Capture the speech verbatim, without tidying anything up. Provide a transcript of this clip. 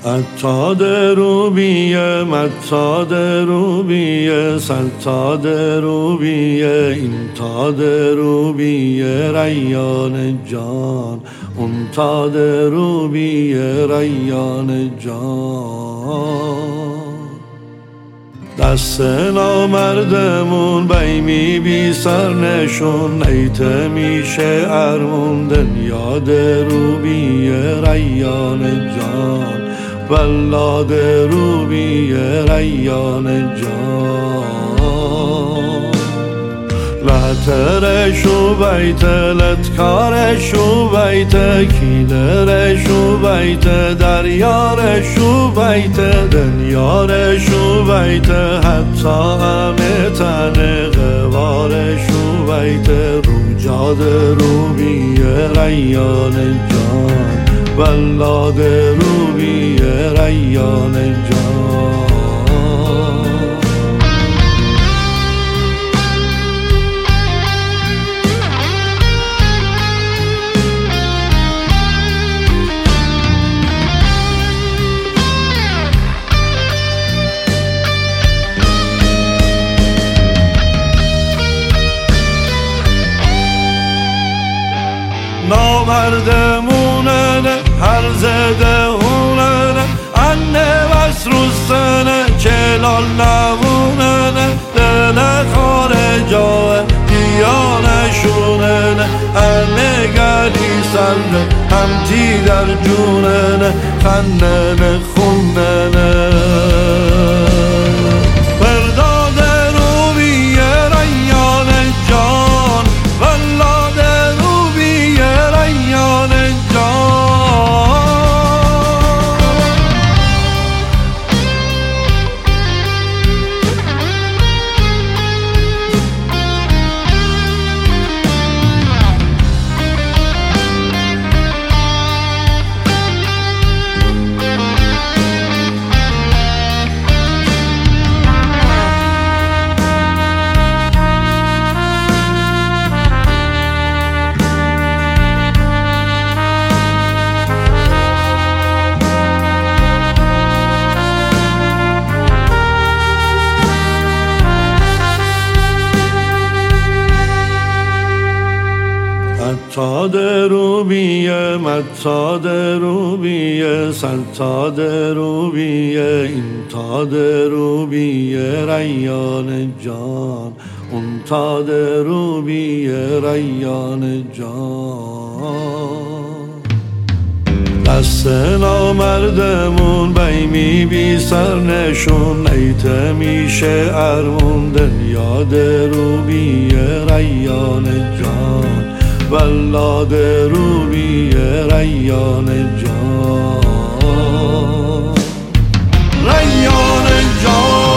عطاد روبیه، مطاد روبیه، سلطاد روبیه، اینتاد روبیه، ریان جان، اونتاد روبیه، ریان جان. دست نامردمون بیمی بی سر نشون، نیته میشه ارمون دنیاد روبیه، ریان جان، ولاد روبیه، ریان جان. لحترش و بیت لتکارش و بیت کیلرش و بیت دریارش و بیت دنیارش و بیت حتی همه تن غوارش و بیت روجاد روبیه، ریان جان، ولاد روبیه، ریان جان. نامردمونن هر زده هونن انه بس روستن چلال نبونن دل خارجا دیانشونن انه گلی سرد همتی در جونن خنن خونن. برداد روبیه، ریان جان، ولاد روبیه، ریان جان. عطاد روبیه، مطاد روبیه، سلطاد روبیه، اینتاد روبیه، ریان جان، اونتاد روبیه، ریان جان. دست نامردمون بیمی بی سر نشون، نیته میشه ارمون دنیاد روبیه، ریان جان، ولاد روبیه، ریان جان، ریان جان.